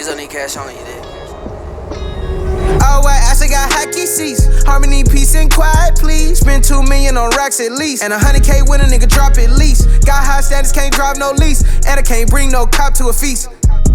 Please don't need cash on you, dude. All white, I still got hockey seats. Harmony, peace, and quiet, please. Spend 2 million on racks at least. And 100K when a nigga drop at least. Got high status, can't drive no lease. And I can't bring no cop to a feast.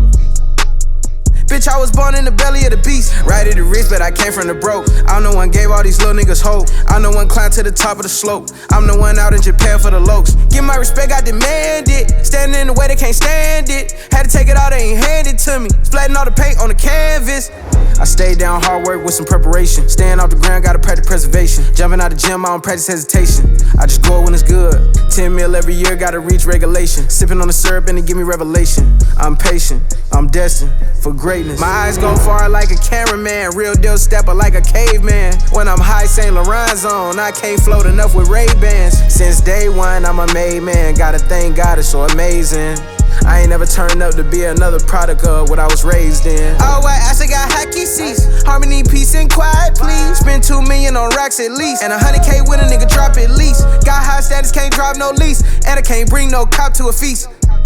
Bitch, I was born in the belly of the beast. Right at the wrist, but I came from the broke. I'm the one gave all these little niggas hope. I'm the one climbed to the top of the slope. I'm the one out in Japan for the lokes. Give my respect, I demand it. Standing in the way, they can't stand it. Had to take it all, they ain't hand it to me. Splatting all the paint on the canvas. I stayed down, hard work with some preparation. Staying off the ground, gotta practice preservation. Jumping out the gym, I don't practice hesitation. I just go when it's good. 10 mil every year, gotta reach regulation. Sipping on the syrup and it give me revelation. I'm patient, I'm destined for greatness. My eyes go far like a cameraman. Real deal stepper like a caveman. When I'm high, St. Laurent's on. I can't float enough with Ray-Bans. Since day one, I'm a made man. Gotta thank God, it's so amazing. I ain't never turned up to be another product of what I was raised in. All white, I still got hockey seats. Harmony, peace, and quiet, please. Spend 2 million on racks at least. And 100K when a nigga drop at least. Got high status, can't drive no lease. And I can't bring no cop to a feast.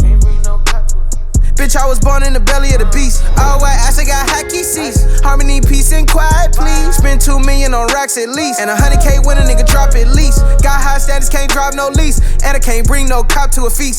Bitch, I was born in the belly of the beast. All white, I still got hockey seats. Harmony, peace, and quiet, please. Spend 2 million on racks at least. And 100K when a nigga drop at least. Got high status, can't drive no lease. And I can't bring no cop to a feast.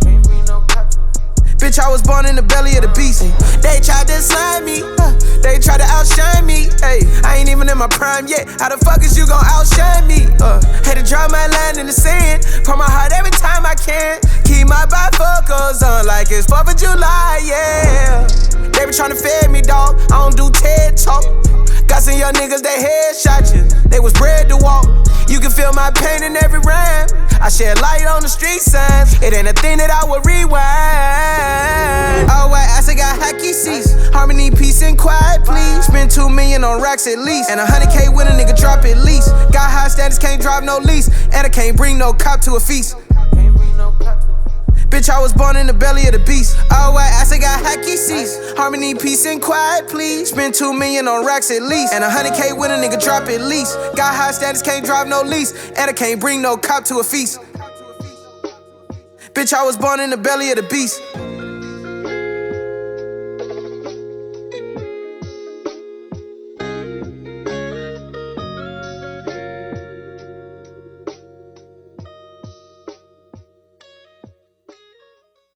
Bitch, I was born in the belly of the beast. They tried to slime me, they tried to outshine me. I ain't even in my prime yet. How the fuck is you gon' outshine me? Had to draw my line in the sand. Pour my heart every time I can. Keep my bifocals on like it's 4th of July, yeah. They be tryna fed me, dog. I don't do TED Talk. Got some young niggas, they headshot you. They was bred to walk. You can feel my pain in every rhyme. I shed light on the street signs. It ain't a thing that I would rewind. All white, I still got hockey seats. Harmony, peace, and quiet, please. Spend 2 million on racks at least. And 100K when a nigga drop at least. Got high status, can't drive no lease. And I can't bring no cop to a feast. Bitch, I was born in the belly of the beast. All white, I still got hockey seats. Harmony, peace, and quiet, please. Spend 2 million on racks at least. And 100K when a nigga drop at least. Got high status, can't drive no lease. And I can't bring no cop to a feast. Bitch, I was born in the belly of the beast.